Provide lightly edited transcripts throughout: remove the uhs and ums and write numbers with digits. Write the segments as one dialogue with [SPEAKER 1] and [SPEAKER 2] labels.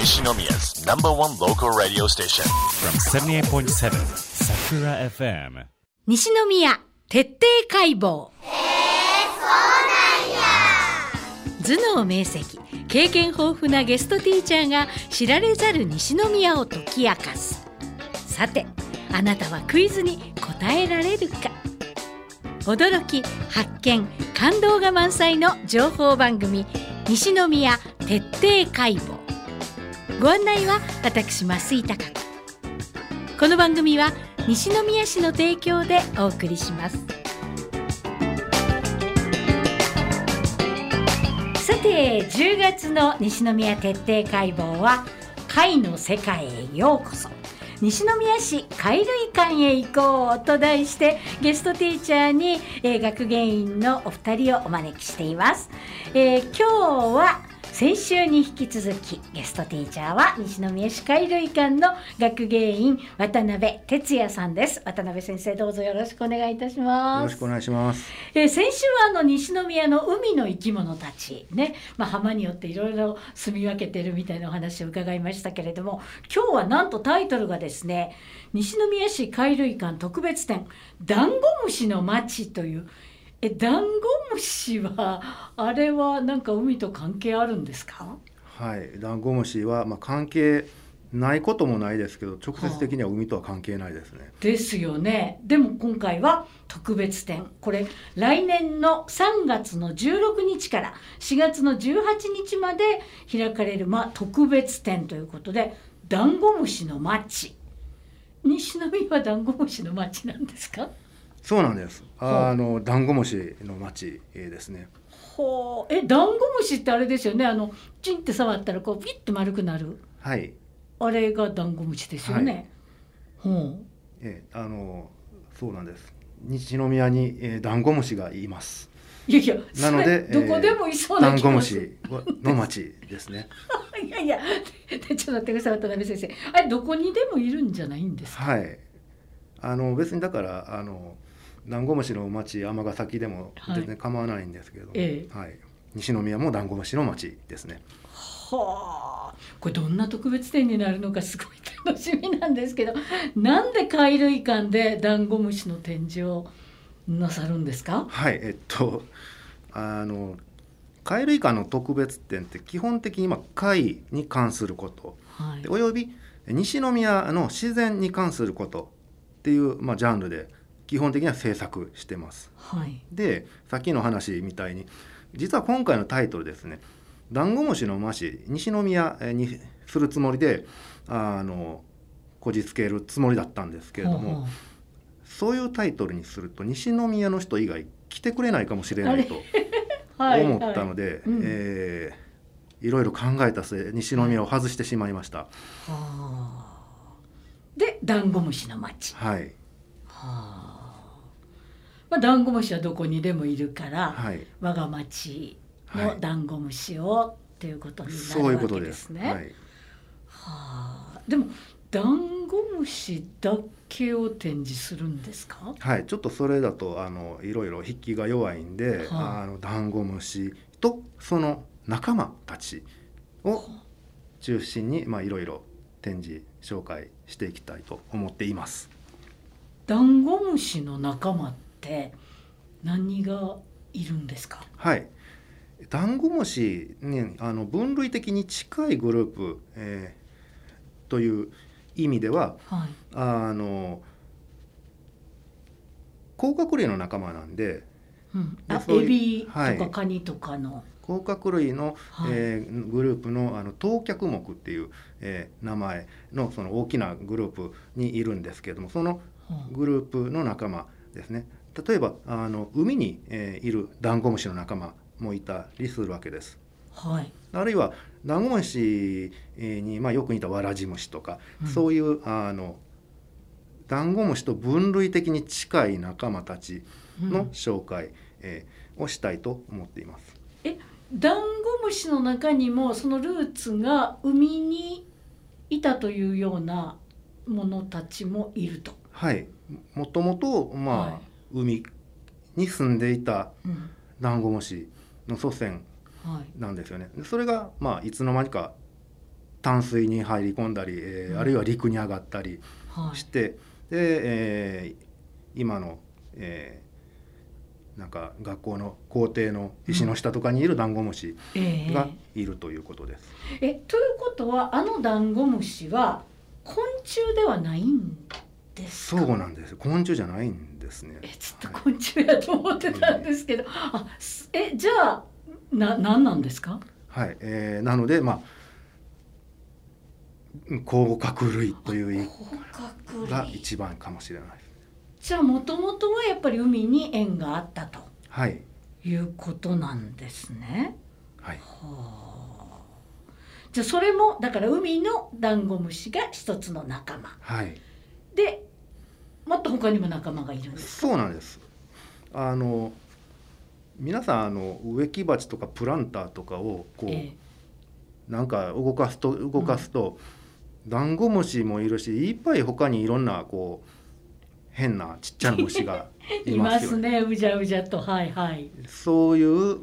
[SPEAKER 1] Nishinomiya's number one local radio station.
[SPEAKER 2] From 78.7 Sakura FM.
[SPEAKER 3] 西宮徹底解剖。頭脳明晰、経験豊富なゲストティーチャーが知られざる西宮を解き明かす。さて、あなたはクイズに答えられるか。驚き、発見、感動が満載の情報番組、西宮徹底解剖。ご案内は私増井貴子。この番組は西宮市の提供でお送りします。さて、10月の西宮徹底解剖は貝の世界へようこそ、西宮市貝類館へ行こうと題して、ゲストティーチャーに、学芸員のお二人をお招きしています。今日は先週に引き続き、ゲストティーチャーは西宮市貝類館の学芸員渡辺哲也さんです。渡辺先生、どうぞよろしくお願いいたします。
[SPEAKER 4] よろしくお願いします。
[SPEAKER 3] 先週は西宮の海の生き物たちね、浜によっていろいろ住み分けてるみたいなお話を伺いましたけれども、今日はなんとタイトルがですね、西宮市貝類館特別展ダンゴムシの町という。ダンゴムシはあれはなんか海と関係あるんですか？
[SPEAKER 4] はい、ダンゴムシは、関係ないこともないですけど、直接的には海とは関係ないですね。
[SPEAKER 3] ですよね。でも今回は特別展、これ来年の3月の16日から4月の18日まで開かれる、特別展ということで、ダンゴムシの町。西宮はダンゴムシの町なんですか？
[SPEAKER 4] そうなんです。ダンゴムシの町ですね。
[SPEAKER 3] ほう。ダンゴムシってあれですよね。チンって触ったらこうピッと丸くなる。
[SPEAKER 4] はい。
[SPEAKER 3] あれがダンゴムシですよね。はい、
[SPEAKER 4] そうなんです。西宮に、ダンゴムシがいます。
[SPEAKER 3] いや
[SPEAKER 4] なので
[SPEAKER 3] どこでもいそうな気がする。
[SPEAKER 4] ダンゴムシの町ですね。
[SPEAKER 3] いやちょっと待ってください、渡辺先生。あれどこにでもいるんじゃないんですか？
[SPEAKER 4] はい。別にだからダンゴムシの町、尼崎でも全然構わないんですけど、はい、西宮もダンゴムシの町ですね。
[SPEAKER 3] はあ、これどんな特別展になるのかすごい楽しみなんですけど、なんで貝類館でダンゴムシの展示をなさるんですか？
[SPEAKER 4] はい、貝類館の特別展って基本的に貝に関すること、はい、および西宮の自然に関することっていう、ジャンルで基本的には制作してます。
[SPEAKER 3] はい、
[SPEAKER 4] で、さっきの話みたいに、実は今回のタイトルですね、ダンゴムシの町、西宮にするつもりでこじつけるつもりだったんですけれども、そういうタイトルにすると西宮の人以外来てくれないかもしれないと思ったので、いろいろ考えた末、西宮を外してしまいました。
[SPEAKER 3] で、ダンゴムシの町。
[SPEAKER 4] はい。
[SPEAKER 3] ダンゴムシはどこにでもいるから、
[SPEAKER 4] はい、
[SPEAKER 3] 我が町のダンゴムシをっていうことになるわけですね。
[SPEAKER 4] そういうことです。
[SPEAKER 3] でもダンゴムシだけを展示するんですか？
[SPEAKER 4] はい、ちょっとそれだといろいろ筆記が弱いんで、ダンゴムシとその仲間たちを中心にいろいろ展示紹介していきたいと思っています。
[SPEAKER 3] ダンゴムシの仲間って何がいるんですか？はい、
[SPEAKER 4] ダンゴムシに分類的に近いグループ、という意味では、甲殻類の仲間なんで、
[SPEAKER 3] エビとかカニとかの、
[SPEAKER 4] 甲殻類の、グループの頭脚目っていう、名前のその大きなグループにいるんですけれども、そのグループの仲間ですね。例えば海に、いるダンゴムシの仲間もいたりするわけです。
[SPEAKER 3] はい、
[SPEAKER 4] あるいはダンゴムシに、よく似たワラジムシとか、そういうダンゴムシと分類的に近い仲間たちの紹介、をしたいと思っています。
[SPEAKER 3] ダンゴムシの中にもそのルーツが海にいたというようなものたちもいると。
[SPEAKER 4] はい、もともと海に住んでいたダンゴムシの祖先なんですよね。それがいつの間にか淡水に入り込んだり、あるいは陸に上がったりして、で、今の、なんか学校の校庭の石の下とかにいるダンゴムシがいるということです。
[SPEAKER 3] ということはダンゴムシは昆虫ではないんですか？
[SPEAKER 4] そうなんです。昆虫じゃないんですね。
[SPEAKER 3] ずっと昆虫やと思ってたんですけど、じゃあ何なんですか？はい、
[SPEAKER 4] なので甲殻類という意味が一番かもしれない。
[SPEAKER 3] じゃあもともとはやっぱり海に縁があったと、
[SPEAKER 4] はい、
[SPEAKER 3] いうことなんですね。
[SPEAKER 4] はい。
[SPEAKER 3] じゃあそれもだから海のダンゴムシが一つの仲間、
[SPEAKER 4] はい、
[SPEAKER 3] でもっと他にも仲間がいるんですか？
[SPEAKER 4] そうなんです。皆さん植木鉢とかプランターとかをこう、なんか動かすと、ダンゴムシもいるし、いっぱい他にいろんなこう変なちっちゃな虫がいますよね。
[SPEAKER 3] いますね、うじゃうじゃと。はいはい。
[SPEAKER 4] そういう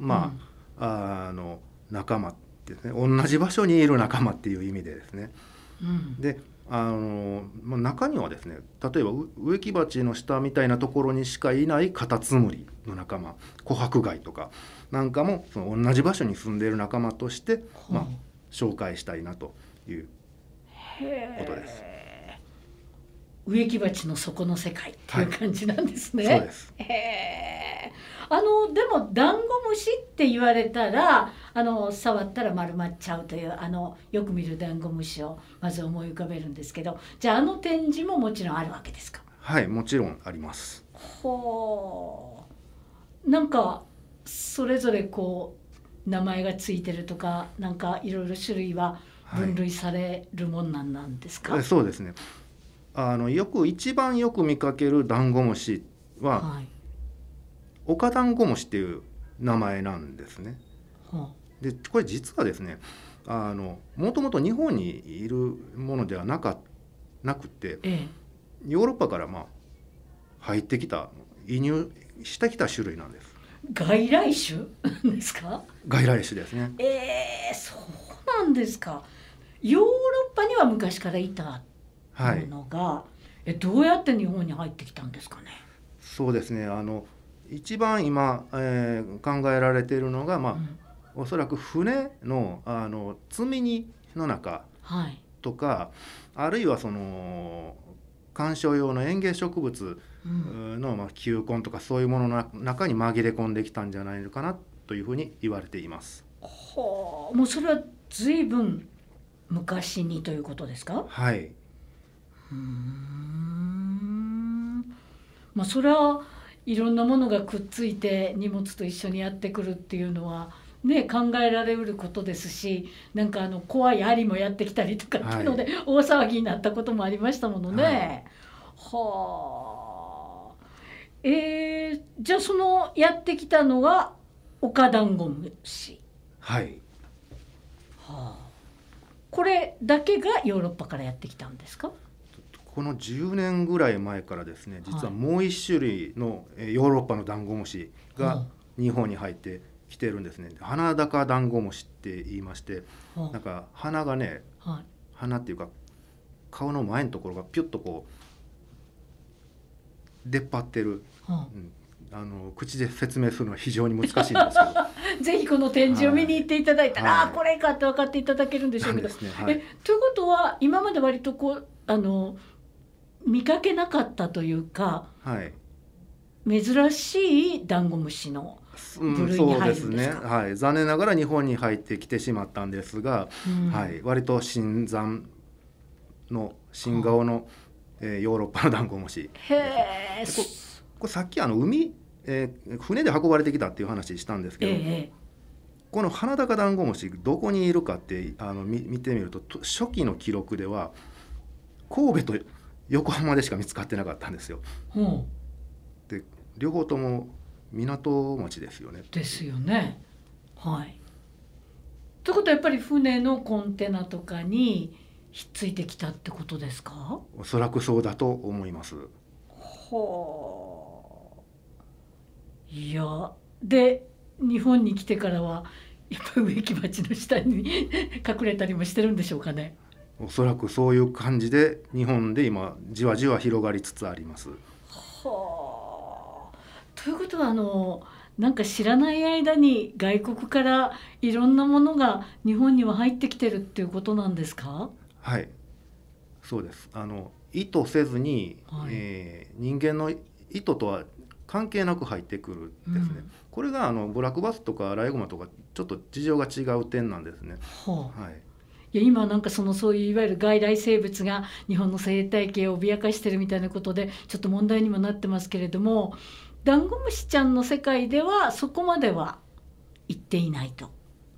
[SPEAKER 4] 仲間ですね。同じ場所にいる仲間っていう意味でですね。で中にはですね、例えば植木鉢の下みたいなところにしかいないカタツムリの仲間、コハクガイとかなんかもその同じ場所に住んでいる仲間として、紹介したいなということです。
[SPEAKER 3] 植木鉢の底の世界っていう感じなんですね。
[SPEAKER 4] そうです。
[SPEAKER 3] でもダンゴムシって言われたら触ったら丸まっちゃうというよく見るダンゴムシをまず思い浮かべるんですけど、じゃあ展示ももちろんあるわけですか？
[SPEAKER 4] はい、もちろんあります。
[SPEAKER 3] なんかそれぞれこう名前がついてるとか、なんかいろいろ種類は分類されるもんなんですか？
[SPEAKER 4] そうですね。一番よく見かけるダンゴムシは、オカダンゴムシっていう名前なんですね。でこれ実はですね、もともと日本にいるものではなくて、ヨーロッパから入ってきた移入してきた種類なんです。
[SPEAKER 3] 外来種ですか？
[SPEAKER 4] 外来種ですね。
[SPEAKER 3] そうなんですか。ヨーロッパには昔からいたものが、どうやって日本に入ってきたんですかね？そうですね。
[SPEAKER 4] 一番今、考えられているのが、おそらく船の、積み荷の中とか、あるいはその観賞用の園芸植物の、球根とかそういうものの中に紛れ込んできたんじゃないのかなというふうに言われています。
[SPEAKER 3] もうそれは随分昔にということですか？
[SPEAKER 4] はい。
[SPEAKER 3] それはいろんなものがくっついて荷物と一緒にやってくるっていうのはね、考えられることですし、なんか怖い針もやってきたりとかっていうので、大騒ぎになったこともありましたものね。じゃあそのやってきたのはオカダンゴムシ。
[SPEAKER 4] はい。
[SPEAKER 3] これだけがヨーロッパからやってきたんですか？
[SPEAKER 4] この10年ぐらい前からですね、実はもう一種類のヨーロッパのダンゴムシが日本に入ってきてるんですね。花高ダンゴムシって言いまして、なんか鼻がね、鼻っていうか顔の前のところがピュッとこう出っ張ってる、口で説明するのは非常に難しいんですけど
[SPEAKER 3] ぜひこの展示を見に行っていただいたら、これかって分かっていただけるんでしょうけど、ということは今まで割とこう見かけなかったというか、珍しいダンゴムシの部類に入るんですか？
[SPEAKER 4] そうですね。残念ながら日本に入ってきてしまったんですが、割と新顔の、ヨーロッパのダンゴムシ。これさっき船で運ばれてきたっていう話したんですけど、この花高ダンゴムシどこにいるかって見てみると、初期の記録では神戸と横浜でしか見つかってなかったんですよ。で両方とも港町ですよね。
[SPEAKER 3] ですよね。ということはやっぱり船のコンテナとかにひっついてきたってことですか？
[SPEAKER 4] おそらくそうだと思います。
[SPEAKER 3] いやで日本に来てからはやっぱり植木鉢の下に隠れたりもしてるんでしょうかね？
[SPEAKER 4] おそらくそういう感じで日本で今じわじわ広がりつつあります。
[SPEAKER 3] はあ。ということはなんか知らない間に外国からいろんなものが日本には入ってきてるっていうことなんですか？
[SPEAKER 4] はい、そうです。意図せずに、
[SPEAKER 3] はい、
[SPEAKER 4] 人間の意図とは関係なく入ってくるですね。これがブラックバスとかアライグマとかちょっと事情が違う点なんですね。
[SPEAKER 3] はあ、
[SPEAKER 4] はい。
[SPEAKER 3] いや今なんかそういういわゆる外来生物が日本の生態系を脅かしてるみたいなことでちょっと問題にもなってますけれども、ダンゴムシちゃんの世界ではそこまでは行っていないと。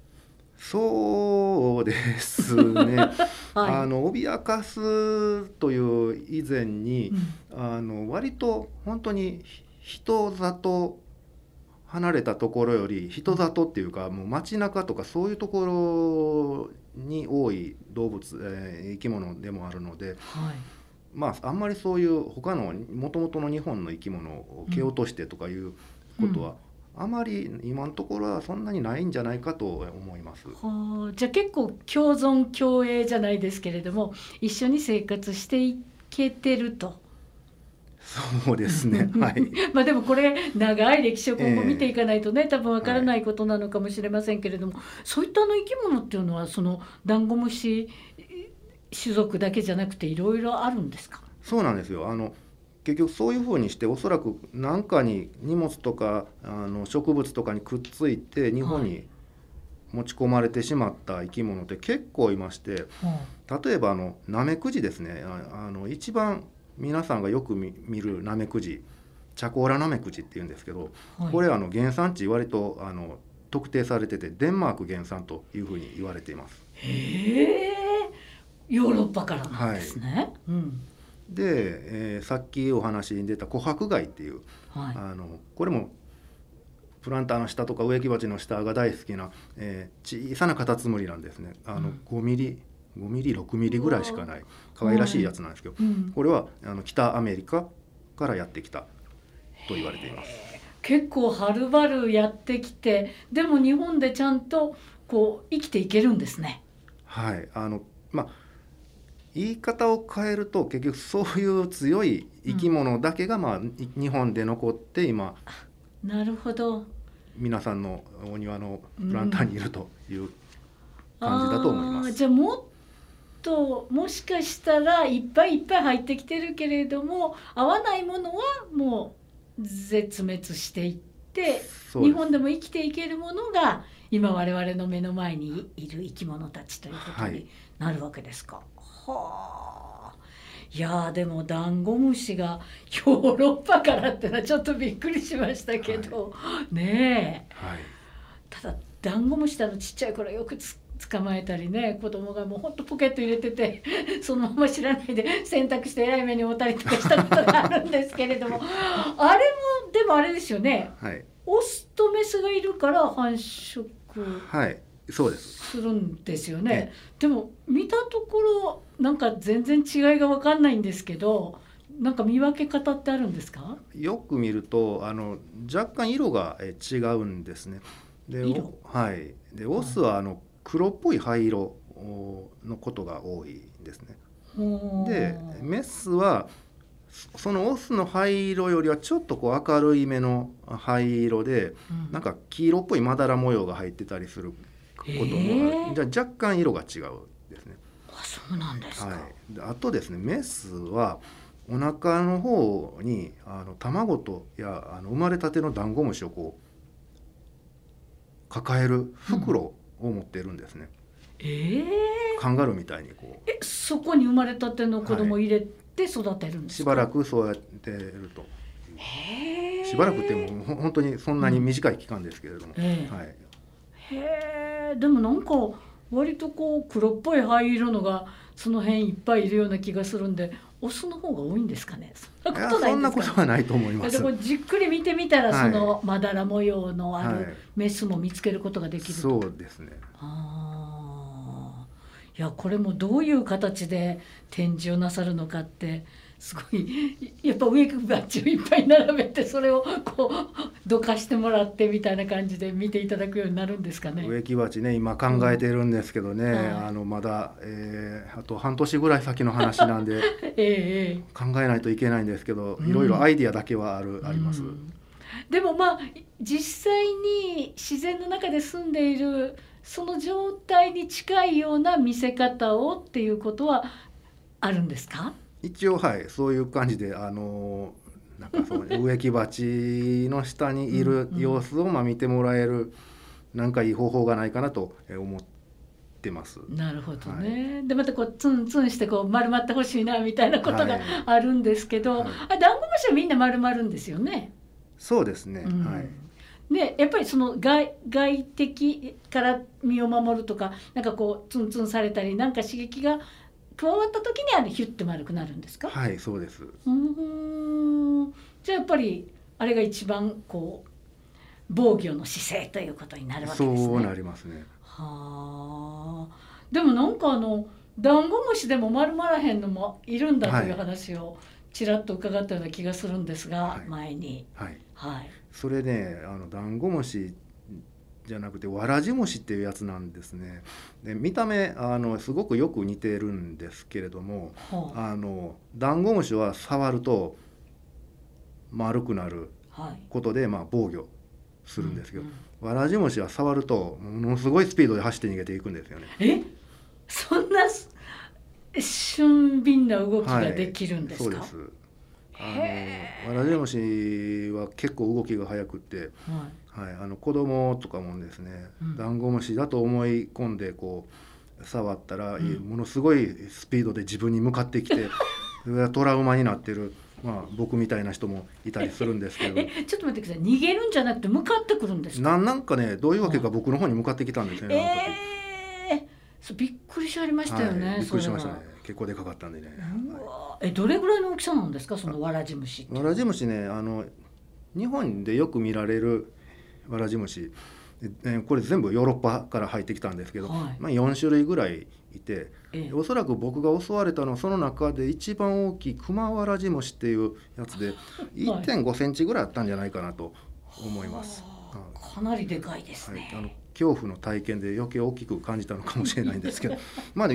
[SPEAKER 4] そうですね、
[SPEAKER 3] はい、
[SPEAKER 4] 脅かすという以前に、割と本当に人里離れたところより人里っていうかもう街中とかそういうところに多い動物、生き物でもあるので、
[SPEAKER 3] はい、
[SPEAKER 4] あんまりそういう他のもともとの日本の生き物を蹴落としてとかいうことは、あまり今のところはそんなにないんじゃないかと思います。
[SPEAKER 3] はあ、じゃあ結構共存共栄じゃないですけれども一緒に生活していけてると。
[SPEAKER 4] そうですね、はい。
[SPEAKER 3] まあでもこれ長い歴史を今後見ていかないとね、多分わからないことなのかもしれませんけれども、そういった生き物っていうのはそのダンゴムシ種族だけじゃなくていろいろあるんですか？
[SPEAKER 4] そうなんですよ。結局そういうふうにしておそらく何かに荷物とか植物とかにくっついて日本に持ち込まれてしまった生き物って結構いまして、例えばナメクジですね。一番皆さんがよく見るナメクジ、チャコーラナメクジっていうんですけど、これ原産地割と特定されててデンマーク原産というふうに言われています。
[SPEAKER 3] へえ、ヨーロッパからなんですね。
[SPEAKER 4] で、さっきお話に出た琥珀貝っていう、これもプランターの下とか植木鉢の下が大好きな、小さなカタツムリなんですね。5ミリ6ミリぐらいしかない可愛らしいやつなんですけど、これは北アメリカからやってきたと言われています。
[SPEAKER 3] 結構はるばるやってきて、でも日本でちゃんとこう生きていけるんですね。
[SPEAKER 4] はい、言い方を変えると結局そういう強い生き物だけが、日本で残って今
[SPEAKER 3] なるほど
[SPEAKER 4] 皆さんのお庭のプランターにいるという感じだと思います。
[SPEAKER 3] じゃあもしかしたらいっぱいいっぱい入ってきてるけれども合わないものはもう絶滅していって日本でも生きていけるものが今我々の目の前にいる生き物たちということになるわけですか。はあ、いやでもダンゴムシがヨーロッパからってのはちょっとびっくりしましたけど、ねえ、ただダンゴムシってちっちゃい頃よく捕まえたりね、子供がもうほんとポケット入れててそのまま知らないで洗濯してえらい目に遭ったりとかしたことがあるんですけれどもあれもでもあれですよね、オスとメスがいるから繁殖
[SPEAKER 4] そうです
[SPEAKER 3] するんですよね。でも見たところなんか全然違いが分かんないんですけど、なんか見分け方ってあるんですか？
[SPEAKER 4] よく見ると若干色が違うんですね。でオスは黒っぽい灰色のことが多いですね。でメスはそのオスの灰色よりはちょっと明るいめの灰色で、なんか黄色っぽいまだら模様が入ってたりすることもある。じゃあ若干色が違うですね。
[SPEAKER 3] そうなんですか。
[SPEAKER 4] あとですね、メスはお腹の方に卵とや生まれたてのダンゴムシをこう抱える袋を持っているんですね。カンガルーみたいにこう
[SPEAKER 3] そこに生まれたての子供を入れて育てるんですか？
[SPEAKER 4] しばらくそうやってると。しばらくってもう本当にそんなに短い期間ですけれども、
[SPEAKER 3] でもなんか割とこう黒っぽい灰色のがその辺いっぱいいるような気がするんで、オスの方が多いんですかね？そんなこと
[SPEAKER 4] はないと思います。
[SPEAKER 3] じっくり見てみたらそのまだら模様のあるメスも見つけることができると。
[SPEAKER 4] そうですね。
[SPEAKER 3] いやこれもどういう形で展示をなさるのかってすごいやっぱ植木鉢をいっぱい並べてそれをこうどかしてもらってみたいな感じで見ていただくようになるんですかね。
[SPEAKER 4] 植木鉢ね今考えてるんですけどね、まだ、あと半年ぐらい先の話なんで考えないといけないんですけど、いろいろアイディアだけはあります。
[SPEAKER 3] でもまあ実際に自然の中で住んでいるその状態に近いような見せ方をっていうことはあるんですか？
[SPEAKER 4] 一応はいそういう感じでなんかそう植木鉢の下にいる様子を見てもらえるなんかいい方法がないかなと思ってます。
[SPEAKER 3] なるほどね、でまたこうツンツンしてこう丸まってほしいなみたいなことがあるんですけど、ダンゴムシはみんな丸まるんですよね。
[SPEAKER 4] そうですね、
[SPEAKER 3] でやっぱりその外敵から身を守るとかなんかこうツンツンされたりなんか刺激が加わった時にヒュッと丸くなるんですか？
[SPEAKER 4] はいそうです。
[SPEAKER 3] じゃあやっぱりあれが一番こう防御の姿勢ということになるわけですね。
[SPEAKER 4] そうなりますね。
[SPEAKER 3] はあ。でもなんかダンゴムシでも丸まらへんのもいるんだという話をちらっと伺ったような気がするんですが、前に。
[SPEAKER 4] それねダンゴムシじゃなくてわらじ虫っていうやつなんですね。で見た目すごくよく似てるんですけれども、ダンゴムシは触ると丸くなることで、防御するんですけど、わらじ虫は触るとものすごいスピードで走って逃げていくんですよね。
[SPEAKER 3] そんな俊敏な動きができるんですか？
[SPEAKER 4] そうです。わらじ虫は結構動きが速くって、子供とかもですね、ダンゴムシだと思い込んでこう触ったら、ものすごいスピードで自分に向かってきてトラウマになってる、僕みたいな人もいたりするんですけど
[SPEAKER 3] ちょっと待ってください。逃げるんじゃなくて向かってくるんですか？
[SPEAKER 4] なんかねどういうわけか僕の方に向かってきたんですよね。
[SPEAKER 3] びっくりしありましたよね。
[SPEAKER 4] びっくりしましたね。結構でかかったんでね。
[SPEAKER 3] どれぐらいの大きさなんですかそのわらじ虫って？
[SPEAKER 4] わらじ虫ね日本でよく見られるわらじ虫、これ全部ヨーロッパから入ってきたんですけど、4種類ぐらいいて、おそらく僕が襲われたのはその中で一番大きいクマわらじ虫っていうやつで 1.5 センチぐらいあったんじゃないかなと思います。
[SPEAKER 3] かなりでかいですね。
[SPEAKER 4] 恐怖の体験で余計大きく感じたのかもしれないんですけど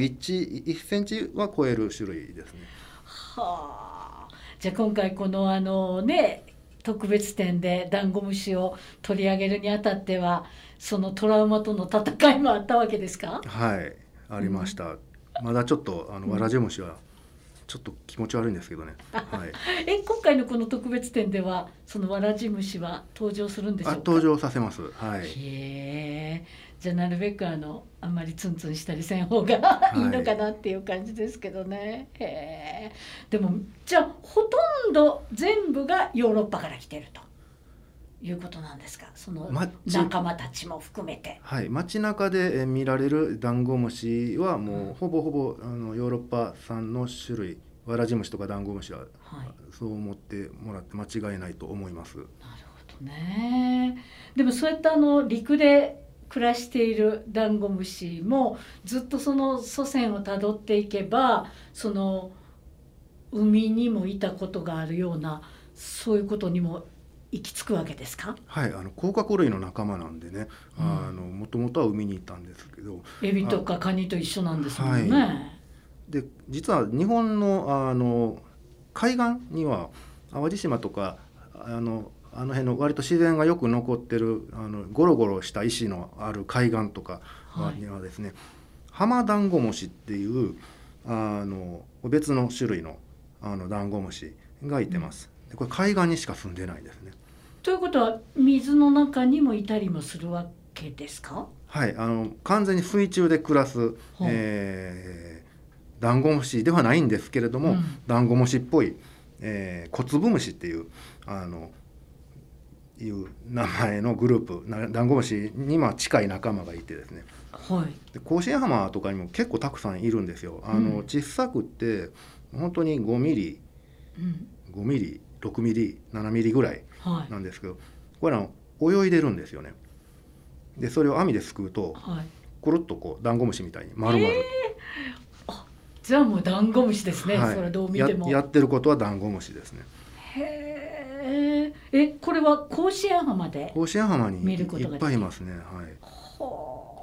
[SPEAKER 4] 1センチは超える種類ですね。
[SPEAKER 3] じゃあ今回この特別展でダンゴムシを取り上げるにあたってはそのトラウマとの戦いもあったわけですか？
[SPEAKER 4] はいありました、まだちょっとわらじ虫はちょっと気持ち悪いんですけどね。
[SPEAKER 3] 今回のこの特別展ではそのわらじ虫は登場するんでしょうか？
[SPEAKER 4] 登場させます。
[SPEAKER 3] じゃあなるべくあんまりツンツンしたりせん方がいいのかなっていう感じですけどね。でもじゃあほとんど全部がヨーロッパから来てるということなんですか？その仲間たちも含めて。街中で見られるダンゴムシはもうほぼほぼヨーロッパ産の種類、わらじ虫とかダンゴムシは、そう思ってもらって間違いないと思います。なるほどね。でもそういった陸で暮らしているダンゴムシもずっとその祖先をたどっていけばその海にもいたことがあるようなそういうことにも行き着くわけですか？甲殻類の仲間なんでね、もともとは海にいたんですけど、エビとかカニと一緒なんですもんね。で実は日本の海岸には淡路島とかあの辺の割と自然がよく残ってるゴロゴロした石のある海岸とかにはですね、ハマダンゴムシっていう別の種類のダンゴムシがいてます。これ海岸にしか住んでないですね。ということは水の中にもいたりもするわけですか？完全に水中で暮らす、ダンゴムシではないんですけれども、ダンゴムシっぽい、コツブムシっていう名前のグループ、ダンゴムシに近い仲間がいてですね、で甲子園浜とかにも結構たくさんいるんですよ。小さくって本当に5ミリ、5ミリ、6ミリ、7ミリぐらいなんですけど、これ泳いでるんですよね。でそれを網ですくうと、くるっとこうダンゴムシみたいに丸々、 じゃあもうダンゴムシですね、
[SPEAKER 4] はい、
[SPEAKER 3] それどう見ても
[SPEAKER 4] やってることはダンゴムシですね。
[SPEAKER 3] へえ。これは甲子園浜で
[SPEAKER 4] 甲子園浜に
[SPEAKER 3] 見ることができる。
[SPEAKER 4] いっぱいいますね。はい。
[SPEAKER 3] ほ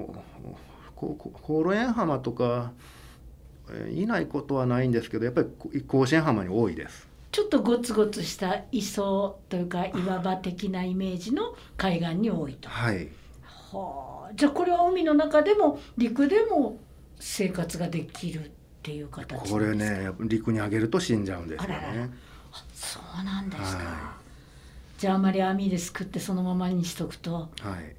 [SPEAKER 4] 香呂園浜とかいないことはないんですけど、やっぱり甲子園浜に多いです。
[SPEAKER 3] ちょっとゴツゴツした磯というか岩場的なイメージの海岸に多いと。
[SPEAKER 4] はい。
[SPEAKER 3] じゃあこれは海の中でも陸でも生活ができるっていう形なんですか。
[SPEAKER 4] これね、陸に上げると死んじゃうんですよね。
[SPEAKER 3] あららら。そうなんですか。
[SPEAKER 4] は
[SPEAKER 3] じゃああまり網ですくってそのままにしとくと、
[SPEAKER 4] はい、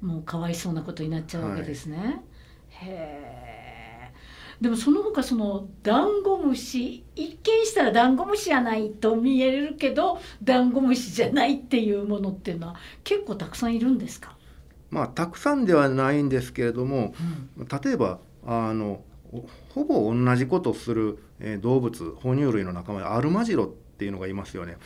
[SPEAKER 3] もうかわいそうなことになっちゃうわけですね。へえ。でもその他そのダンゴムシ、一見したらダンゴムシじゃないと見えるけどダンゴムシじゃないっていうものっていうのは結構たくさんいるんですか。
[SPEAKER 4] まあたくさんではないんですけれども、例えばほぼ同じことをする、動物、哺乳類の仲間でアルマジロっていうのがいますよね。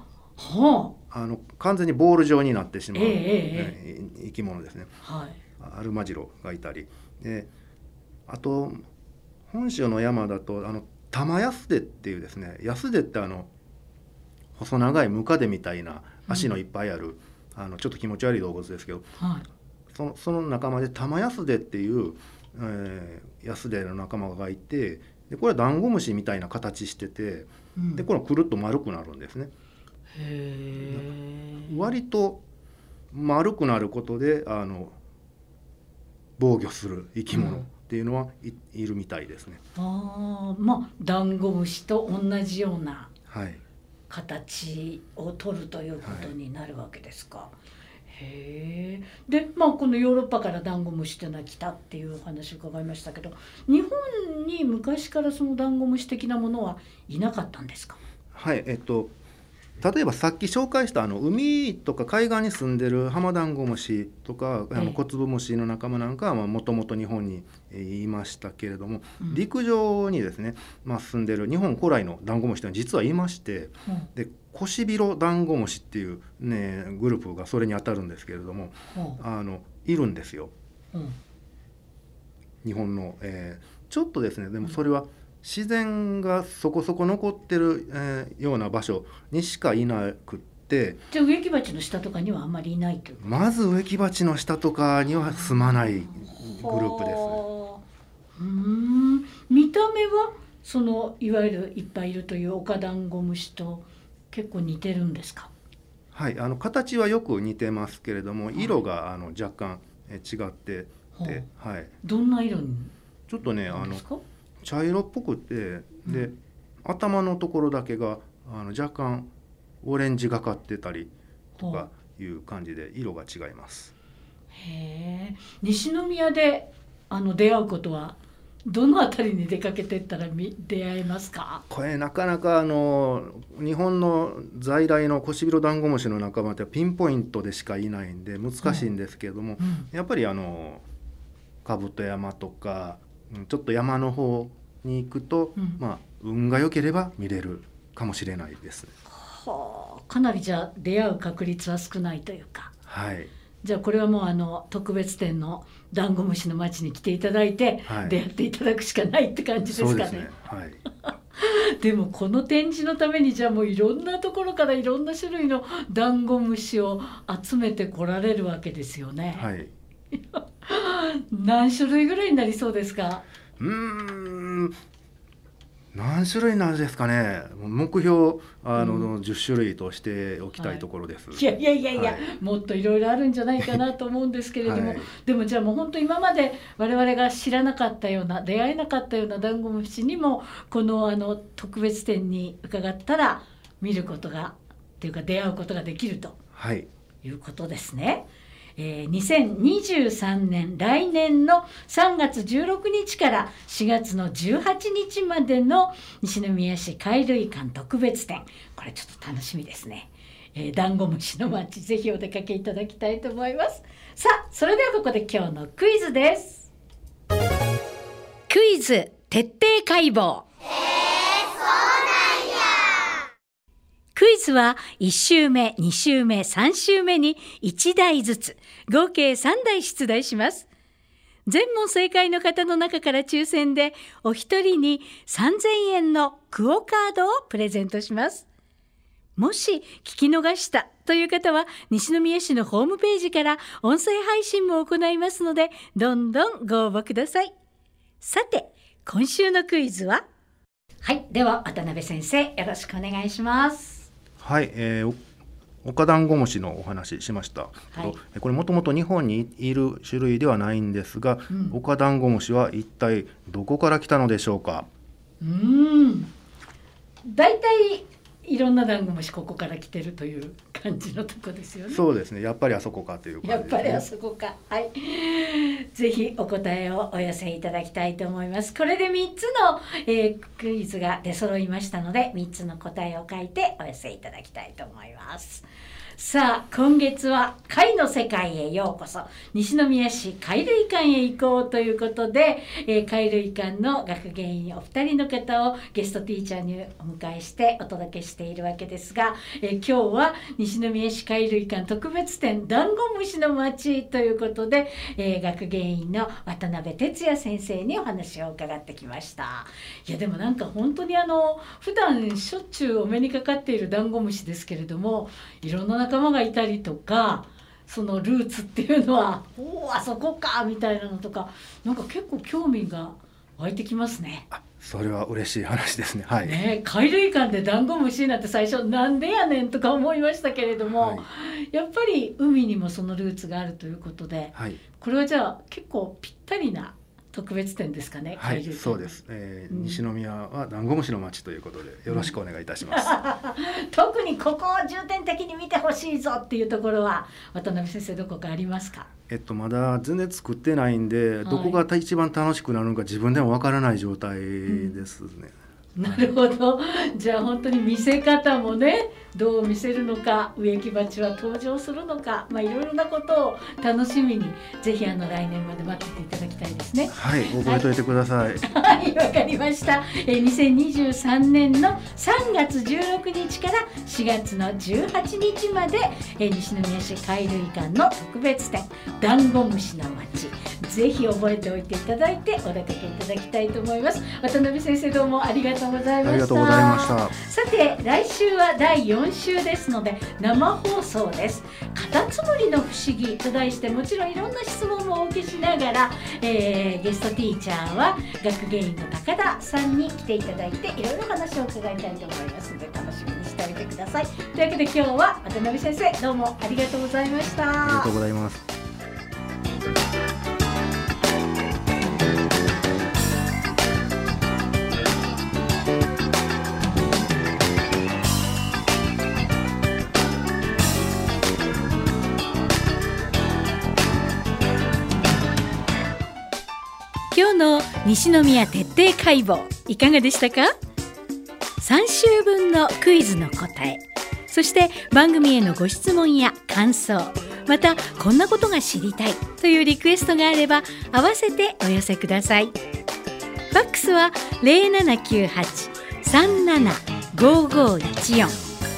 [SPEAKER 4] 完全にボール状になってしまう、生き物ですね。はい、アルマジロがいたり、あと本州の山だとタマヤスデっていうですね、ヤスデって細長いムカデみたいな足のいっぱいある、ちょっと気持ち悪い動物ですけど、はい、その仲間でタマヤスデっていう、ヤスデの仲間がいて、でこれはダンゴムシみたいな形してて、でこれくるっと丸くなるんですね。割と丸くなることで防御する生き物っていうのはいるみたいですね。
[SPEAKER 3] まあダンゴムシと同じような形を取るということになるわけですか。へえ。でこのヨーロッパからダンゴムシというのは来たっていうお話を伺いましたけど、日本に昔からそのダンゴムシ的なものはいなかったんですか。
[SPEAKER 4] はい、例えばさっき紹介した海とか海岸に住んでるハマダンゴムシとかコツブムシの仲間なんかはもともと日本にいましたけれども、陸上にですね、住んでる日本古来のダンゴムシというのは実はいまして、でコシビロダンゴムシっていう、ね、グループがそれに当たるんですけれども、いるんですよ、日本の、ちょっとですね、でもそれは自然がそこそこ残ってる、ような場所にしかいなくって、
[SPEAKER 3] じゃあ植木鉢の下とかにはあんまりいないということ。
[SPEAKER 4] まず植木鉢の下とかには住まないグループです。
[SPEAKER 3] 見た目はそのいわゆるいっぱいいるというオカダンゴムシと結構似てるんですか。
[SPEAKER 4] はい、形はよく似てますけれども、色が若干違ってて、はい、
[SPEAKER 3] どんな色に
[SPEAKER 4] ちょっとね茶色っぽくて、で頭のところだけが若干オレンジがかってたりとかいう感じで色が違います。
[SPEAKER 3] へえ。西宮で出会うことはどのあたりに出かけていったら出会えますか。
[SPEAKER 4] これなかなか日本の在来のコシビロダンゴムシの仲間ってピンポイントでしかいないんで難しいんですけれども、やっぱりカブト山とかちょっと山の方に行くと、運が良ければ見れるかもしれないです、ね。
[SPEAKER 3] かなりじゃあ出会う確率は少ないというか。
[SPEAKER 4] はい。
[SPEAKER 3] じゃあこれはもう特別展のダンゴムシの町に来ていただいて、出会っていただくしかないって感じですかね。そうですね。はい。でもこの展示のためにじゃあもういろんなところからいろんな種類のダンゴムシを集めてこられるわけですよね。はい。何種類ぐらいになりそうですか。
[SPEAKER 4] 何種類なんですかね。目標10種類としておきたいところです。
[SPEAKER 3] いや、もっといろいろあるんじゃないかなと思うんですけれども、でもじゃあもう本当今まで我々が知らなかったような出会えなかったようなダンゴムシにもこの特別展に伺ったら見ることがっていうか出会うことができると、いうことですね。2023年来年の3月16日から4月の18日までの西宮市貝類館特別展、これちょっと楽しみですね。ダンゴムシの町、ぜひお出かけいただきたいと思います。さあ、それではここで今日のクイズです。クイズ徹底解剖。クイズは1週目、2週目、3週目に1題ずつ、合計3題出題します。 全問正解の方の中から抽選でお一人に3000円のクオカードをプレゼントします。もし聞き逃したという方は西宮市のホームページから音声配信も行いますので、どんどんご応募ください。さて、今週のクイズは、はい、では渡辺先生、よろしくお願いします。
[SPEAKER 4] はい、オダンゴムシのお話しました、はい、これもともと日本にいる種類ではないんですが、オカダンゴムシは一体どこから来たのでしょうか。
[SPEAKER 3] だいたいいろんなダンゴムシここから来てるという感じのとこですよね。
[SPEAKER 4] そうですね、やっぱりあそこかという感じですね。
[SPEAKER 3] やっぱりあそこか。はい、ぜひお答えをお寄せいただきたいと思います。これで3つの、クイズが出揃いましたので、3つの答えを書いてお寄せいただきたいと思います。さあ、今月は貝の世界へようこそ、西宮市貝類館へ行こうということで、貝類館の学芸員お二人の方をゲストティーチャーにお迎えしてお届けしているわけですが、今日は西宮市貝類館特別展ダンゴムシの町ということで、学芸員の渡辺哲也先生にお話を伺ってきました。いやでもなんか本当に普段しょっちゅうお目にかかっているダンゴムシですけれども、いろんな仲間がいたりとか、そのルーツっていうのはあそこかみたいなのとか、なんか結構興味が湧いてきますね。
[SPEAKER 4] それは嬉しい話ですね。はい、
[SPEAKER 3] 貝類館でダンゴムシなんて最初なんでやねんとか思いましたけれども、やっぱり海にもそのルーツがあるということで、これはじゃあ結構ぴったりな特別展ですかね。
[SPEAKER 4] はい、そうです、西宮はダンゴムシの町ということでよろしくお願いいたします、
[SPEAKER 3] 特にここを重点的に見てほしいぞっていうところは渡辺先生どこかありますか？
[SPEAKER 4] まだ全然作ってないんで、どこが一番楽しくなるのか自分でもわからない状態ですね。
[SPEAKER 3] なるほど。じゃあ本当に見せ方もね、どう見せるのか、植木鉢は登場するのか、いろいろなことを楽しみに、ぜひ来年まで待ってていただきたいですね。
[SPEAKER 4] はい、覚えておいてください。
[SPEAKER 3] はい、わかりました。2023年の3月16日から4月の18日まで、西宮市貝類館の特別展ダンゴムシの町、ぜひ覚えておいていただいてお出かけいただきたいと思います。渡辺先生、どうもありがとうございました。
[SPEAKER 4] ありがとうございました。
[SPEAKER 3] さて、来週は第4週ですので生放送です。カタツムリの不思議と題して、もちろんいろんな質問もお受けしながら、ゲストティーチャーは学芸員の高田さんに来ていただいて、いろいろ話を伺いたいと思いますので楽しみにしておいてください。というわけで今日は渡辺先生、どうもありがとうございました。
[SPEAKER 4] ありがとうございます。
[SPEAKER 3] 今日の西宮徹底解剖いかがでしたか？ 3 週分のクイズの答え、そして番組へのご質問や感想、またこんなことが知りたいというリクエストがあれば合わせてお寄せください。ファックスは 0798-375514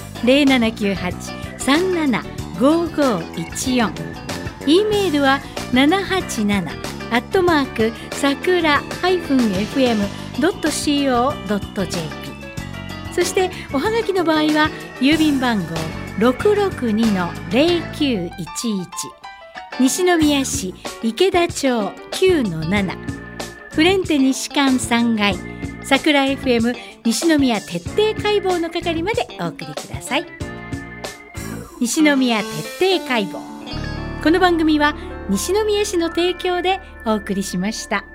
[SPEAKER 3] 0798-375514、 E メールは787-sakura-fm.co.jp、 そしておはがきの場合は郵便番号 662-0911 西宮市池田町 9-7 フレンテ西館3階桜 FM 西宮徹底解剖の係までお送りください。西宮徹底解剖、この番組は西宮市の提供でお送りしました。